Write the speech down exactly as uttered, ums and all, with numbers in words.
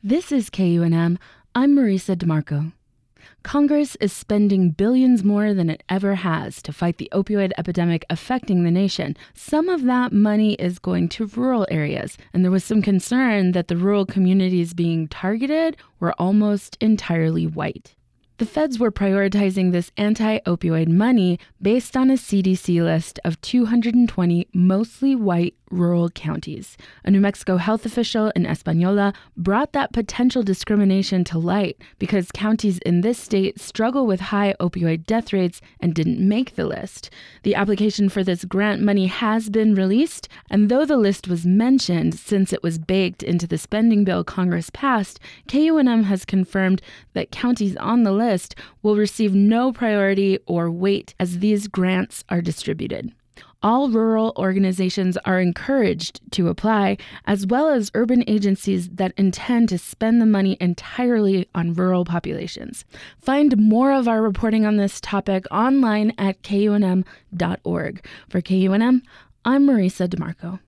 This is K U N M. I'm Marisa DeMarco. Congress is spending billions more than it ever has to fight the opioid epidemic affecting the nation. Some of that money is going to rural areas, and there was some concern that the rural communities being targeted were almost entirely white. The feds were prioritizing this anti-opioid money based on a C D C list of two hundred twenty mostly white rural counties. A New Mexico health official in Española brought that potential discrimination to light because counties in this state struggle with high opioid death rates and didn't make the list. The application for this grant money has been released, and though the list was mentioned since it was baked into the spending bill Congress passed, K U N M has confirmed that counties on the list will receive no priority or weight as these grants are distributed. All rural organizations are encouraged to apply, as well as urban agencies that intend to spend the money entirely on rural populations. Find more of our reporting on this topic online at K U N M dot org. For K U N M, I'm Marisa DeMarco.